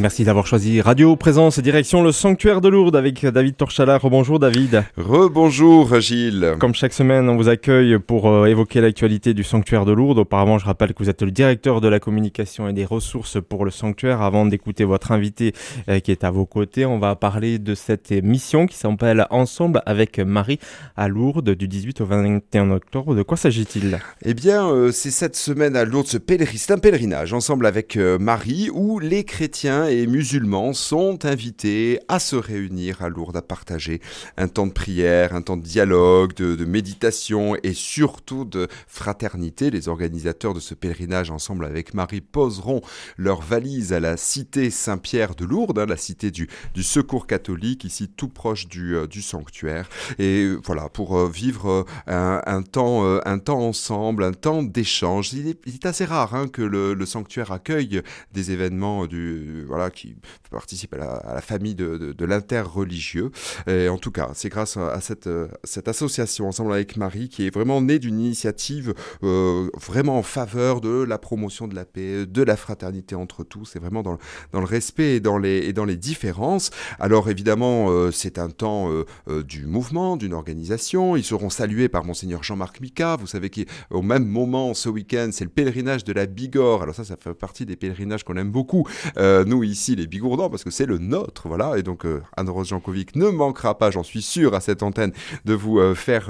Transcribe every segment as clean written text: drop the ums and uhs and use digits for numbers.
Merci d'avoir choisi Radio Présence, direction le sanctuaire de Lourdes avec David Torchala. Rebonjour David. Rebonjour Gilles. Comme chaque semaine, on vous accueille pour évoquer l'actualité du sanctuaire de Lourdes. Auparavant, je rappelle que vous êtes le directeur de la communication et des ressources pour le sanctuaire. Avant d'écouter votre invité qui est à vos côtés, on va parler de cette mission qui s'appelle Ensemble avec Marie à Lourdes du 18 au 21 octobre. De quoi s'agit-il ? Eh bien, c'est cette semaine à Lourdes, c'est un pèlerinage Ensemble avec Marie où les chrétiens et musulmans sont invités à se réunir à Lourdes, à partager un temps de prière, un temps de dialogue, de méditation et surtout de fraternité. Les organisateurs de ce pèlerinage Ensemble avec Marie poseront leurs valises à la cité Saint-Pierre de Lourdes, la cité du Secours catholique, ici tout proche du sanctuaire. Et voilà, pour vivre un temps ensemble, un temps d'échange. Il est assez rare que le sanctuaire accueille des événements qui participent à la famille de l'interreligieux. Et en tout cas, c'est grâce à cette association Ensemble avec Marie qui est vraiment née d'une initiative vraiment en faveur de la promotion de la paix, de la fraternité entre tous, et vraiment dans le respect et dans les différences. Alors évidemment, c'est un temps du mouvement, d'une organisation. Ils seront salués par Monseigneur Jean-Marc Micas. Vous savez qu'au même moment, ce week-end, c'est le pèlerinage de la Bigorre. Alors ça fait partie des pèlerinages qu'on aime beaucoup, nous ici les Bigourdans, parce que c'est le nôtre, voilà. Et donc Anne-Rose Jankovic ne manquera pas, j'en suis sûr, à cette antenne de vous faire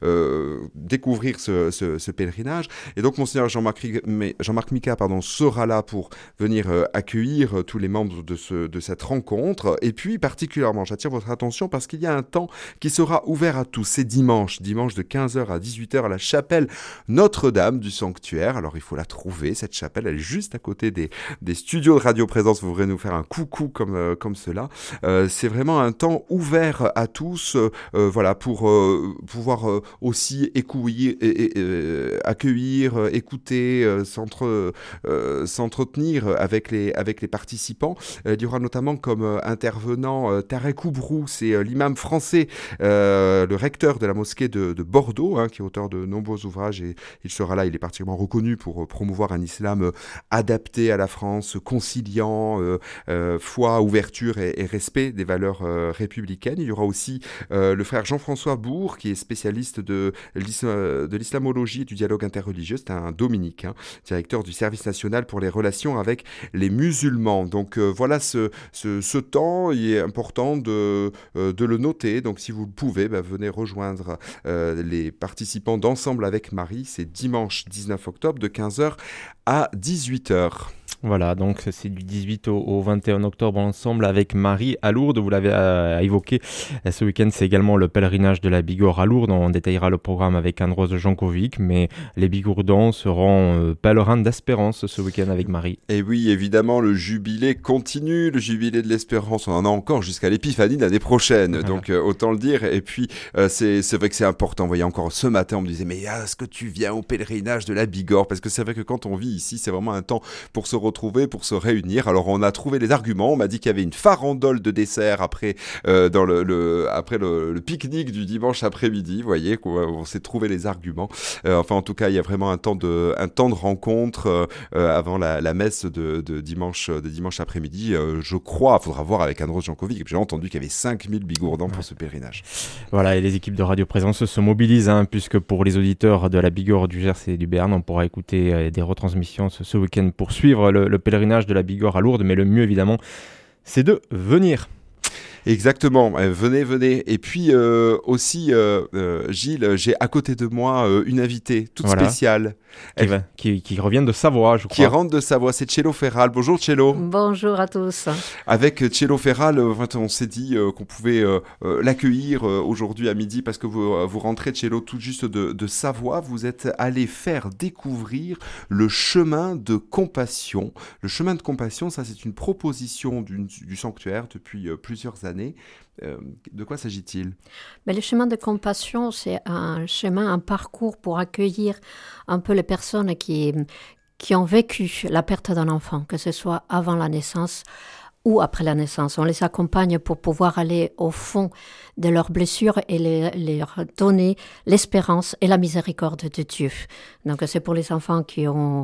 découvrir ce pèlerinage. Et donc Monseigneur Jean-Marc Micas sera là pour venir accueillir tous les membres de cette rencontre. Et puis particulièrement, j'attire votre attention parce qu'il y a un temps qui sera ouvert à tous. C'est dimanche de 15h à 18h à la chapelle Notre-Dame du sanctuaire. Alors il faut la trouver, cette chapelle, elle est juste à côté des studios de Radio Présence. Vous voudrez nous faire un coucou comme cela. C'est vraiment un temps ouvert à tous, pour pouvoir aussi accueillir, écouter, s'entretenir avec les participants. Il y aura notamment comme intervenant Tarek Oubrou, c'est l'imam français, le recteur de la mosquée de Bordeaux, qui est auteur de nombreux ouvrages, et il sera là. Il est particulièrement reconnu pour promouvoir un islam adapté à la France, conciliant foi, ouverture et respect des valeurs républicaines. Il y aura aussi le frère Jean-François Bourg, qui est spécialiste de l'islamologie et du dialogue interreligieux. C'est un dominicain, directeur du service national pour les relations avec les musulmans. Donc voilà ce temps, il est important de le noter. Donc si vous le pouvez, venez rejoindre les participants d'Ensemble avec Marie. C'est dimanche 19 octobre de 15h à 18h. Voilà, donc c'est du 18 au 21 octobre Ensemble avec Marie à Lourdes. Vous l'avez évoqué, ce week-end c'est également le pèlerinage de la Bigorre à Lourdes. On détaillera le programme avec Anne-Rose Jankovic, mais les Bigourdans seront pèlerins d'espérance ce week-end avec Marie. Et oui, évidemment, le jubilé continue, le jubilé de l'espérance. On en a encore jusqu'à l'épiphanie de l'année prochaine, donc autant le dire. Et puis c'est vrai que c'est important. Vous voyez, encore ce matin on me disait, mais est-ce que tu viens au pèlerinage de la Bigorre? Parce que c'est vrai que quand on vit ici, c'est vraiment un temps pour se retrouver, pour se réunir. Alors on a trouvé les arguments, on m'a dit qu'il y avait une farandole de dessert après le pique-nique du dimanche après-midi, vous voyez, on s'est trouvé les arguments. En tout cas, il y a vraiment un temps de rencontre avant la messe de dimanche après-midi. Je crois, il faudra voir avec Anne-Rose Jankovic, j'ai entendu qu'il y avait 5000 Bigourdans pour ce pèlerinage. Voilà, et les équipes de Radio Présence se mobilisent, puisque pour les auditeurs de la Bigorre, du Gers et du Béarn, on pourra écouter des retransmissions ce week-end pour suivre le pèlerinage de la Bigorre à Lourdes, mais le mieux évidemment c'est de venir. Exactement, venez. Et puis aussi, Gilles, j'ai à côté de moi une invitée toute spéciale. Qui revient de Savoie, je crois. Qui rentre de Savoie, c'est Cello Ferral. Bonjour Cello. Bonjour à tous. Avec Cello Ferral, on s'est dit qu'on pouvait l'accueillir aujourd'hui à midi parce que vous rentrez, Cello, tout juste de Savoie. Vous êtes allé faire découvrir le chemin de compassion. Le chemin de compassion, ça c'est une proposition du sanctuaire depuis plusieurs années. De quoi s'agit-il ? Le chemin de compassion, c'est un parcours pour accueillir un peu les personnes qui ont vécu la perte d'un enfant, que ce soit avant la naissance ou après la naissance. On les accompagne pour pouvoir aller au fond de leurs blessures et leur donner l'espérance et la miséricorde de Dieu. Donc c'est pour les enfants qui ont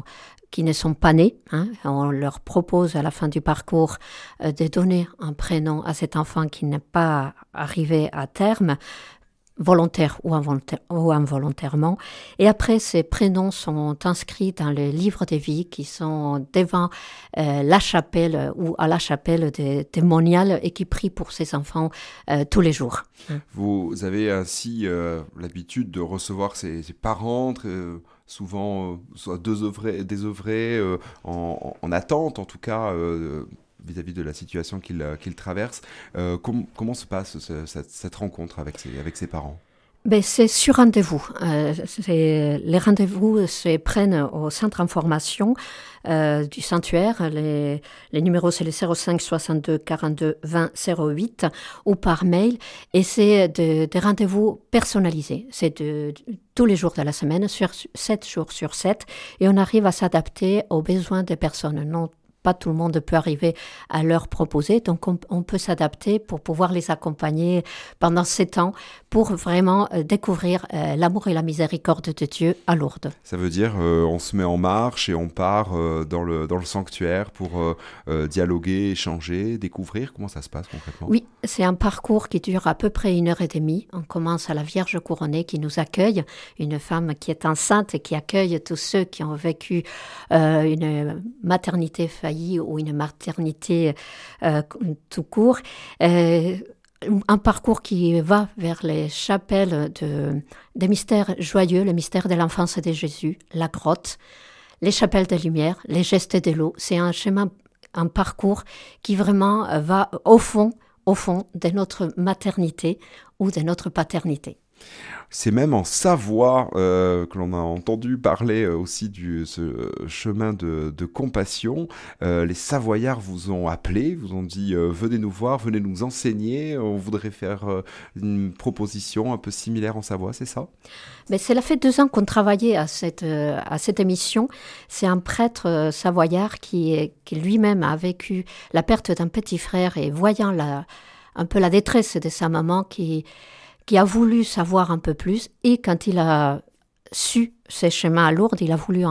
qui ne sont pas nés. On leur propose à la fin du parcours de donner un prénom à cet enfant qui n'est pas arrivé à terme, volontaire ou involontairement. Et après, ces prénoms sont inscrits dans les livres de vie qui sont devant la chapelle ou à la chapelle des moniales et qui prient pour ces enfants tous les jours. Vous avez ainsi l'habitude de recevoir ces parents souvent soit désœuvrés, en attente en tout cas vis-à-vis de la situation qu'ils traversent. Comment se passe cette rencontre avec ses parents ? Ben, c'est sur rendez-vous. Les rendez-vous se prennent au centre information du sanctuaire. Les numéros, c'est les 05 62 42 20 08 ou par mail. Et c'est des rendez-vous personnalisés. C'est tous les jours de la semaine, 7 jours sur 7. Et on arrive à s'adapter aux besoins des personnes. Non, pas tout le monde peut arriver à leur proposer, donc on peut s'adapter pour pouvoir les accompagner pendant 7 ans pour vraiment découvrir l'amour et la miséricorde de Dieu à Lourdes. Ça veut dire on se met en marche et on part dans le sanctuaire pour dialoguer, échanger, découvrir. Comment ça se passe concrètement ? Oui, c'est un parcours qui dure à peu près 1h30. On commence à la Vierge couronnée qui nous accueille, une femme qui est enceinte et qui accueille tous ceux qui ont vécu une maternité faillie ou une maternité tout court. Un parcours qui va vers les chapelles des mystères joyeux, le mystère de l'enfance de Jésus, la grotte, les chapelles de lumière, les gestes de l'eau. C'est un chemin, un parcours qui vraiment va au fond de notre maternité ou de notre paternité. C'est même en Savoie que l'on a entendu parler aussi de ce chemin de compassion. Les Savoyards vous ont appelé, vous ont dit venez nous voir, venez nous enseigner. On voudrait faire une proposition un peu similaire en Savoie, c'est ça ? Mais cela fait 2 ans qu'on travaillait à cette émission. C'est un prêtre savoyard qui lui-même a vécu la perte d'un petit frère et voyant un peu la détresse de sa maman qui a voulu savoir un peu plus, et quand il a su ces chemins à Lourdes, il a voulu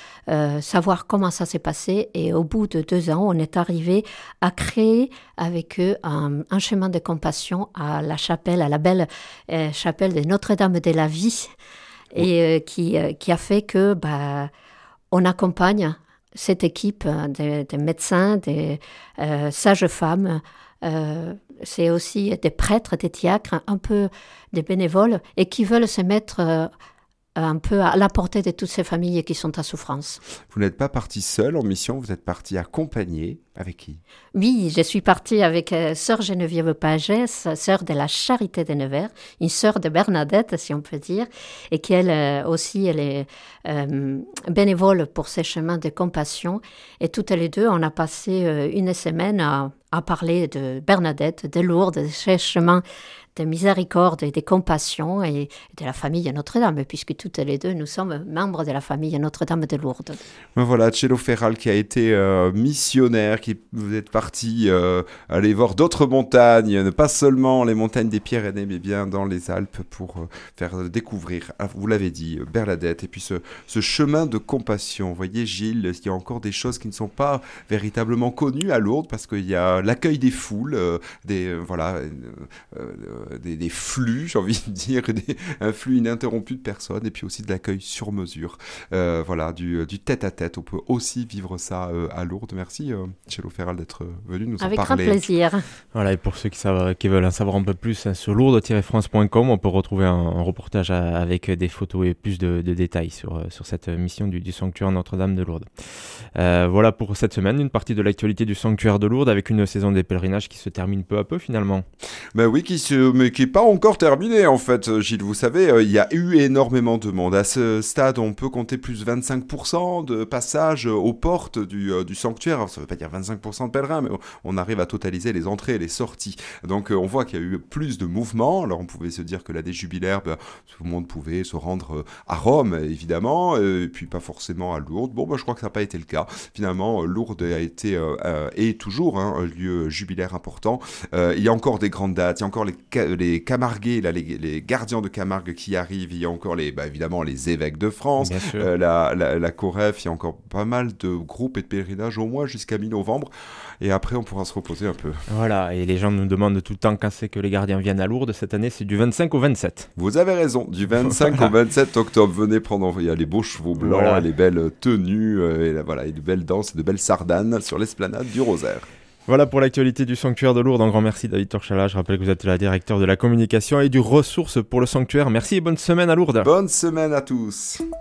savoir comment ça s'est passé, et au bout de 2 ans, on est arrivé à créer avec eux un chemin de compassion à la chapelle, à la belle chapelle de Notre-Dame de la Vie, et qui a fait que on accompagne cette équipe des médecins, des sages-femmes, c'est aussi des prêtres, des diacres, un peu des bénévoles, et qui veulent se mettre un peu à la portée de toutes ces familles qui sont en souffrance. Vous n'êtes pas partie seule en mission, vous êtes partie accompagnée. Avec qui ? Oui, je suis partie avec sœur Geneviève Pagès, sœur de la Charité de Nevers, une sœur de Bernadette, si on peut dire, et qui elle aussi, elle est bénévole pour ces chemins de compassion. Et toutes les deux, on a passé une semaine à parler de Bernadette, de Lourdes, de ces chemins de miséricorde et de compassion et de la famille Notre-Dame, puisque toutes les deux, nous sommes membres de la famille Notre-Dame de Lourdes. Voilà, Cello Ferral qui a été missionnaire, vous êtes parti aller voir d'autres montagnes, pas seulement les montagnes des Pyrénées, mais bien dans les Alpes pour faire découvrir, vous l'avez dit, Bernadette, et puis ce chemin de compassion. Vous voyez, Gilles, il y a encore des choses qui ne sont pas véritablement connues à Lourdes, parce qu'il y a l'accueil des foules, des flux, j'ai envie de dire, un flux ininterrompu de personnes, et puis aussi de l'accueil sur mesure. Du tête-à-tête, on peut aussi vivre ça à Lourdes. Merci, Cello Ferral, d'être venu nous en parler. Avec grand plaisir. Voilà, et pour ceux qui veulent en savoir un peu plus, sur lourdes-france.com, on peut retrouver un reportage avec des photos et plus de détails sur cette mission du sanctuaire Notre-Dame de Lourdes. Voilà pour cette semaine, une partie de l'actualité du sanctuaire de Lourdes, avec une saison des pèlerinages qui se termine peu à peu finalement. Ben oui, mais qui n'est pas encore terminée en fait, Gilles. Vous savez, il y a eu énormément de monde. À ce stade, on peut compter plus de 25% de passages aux portes du sanctuaire. Alors, ça ne veut pas dire 25% de pèlerins, mais on arrive à totaliser les entrées et les sorties. Donc on voit qu'il y a eu plus de mouvements. Alors on pouvait se dire que l'année jubilaire, tout le monde pouvait se rendre à Rome, évidemment, et puis pas forcément à Lourdes. Bon, je crois que ça n'a pas été le cas. Finalement, Lourdes a été et toujours un lieu jubilaire important. Il y a encore des grandes dates, il y a encore les les Camarguais, là, les gardiens de Camargue qui arrivent. Il y a encore évidemment les évêques de France, la Coref. Il y a encore pas mal de groupes et de pèlerinages, au moins jusqu'à mi-novembre. Et après, on pourra se reposer un peu. Voilà, et les gens nous demandent tout le temps quand c'est que les gardiens viennent à Lourdes. Cette année, c'est du 25 au 27. Vous avez raison, du 25 au 27 octobre. Venez prendre, il y a les beaux chevaux blancs, les belles tenues, et de belles danses, de belles sardanes sur l'esplanade du Rosaire. Voilà pour l'actualité du sanctuaire de Lourdes. Un grand merci David Torchala. Je rappelle que vous êtes la directeur de la communication et du ressources pour le sanctuaire. Merci et bonne semaine à Lourdes. Bonne semaine à tous.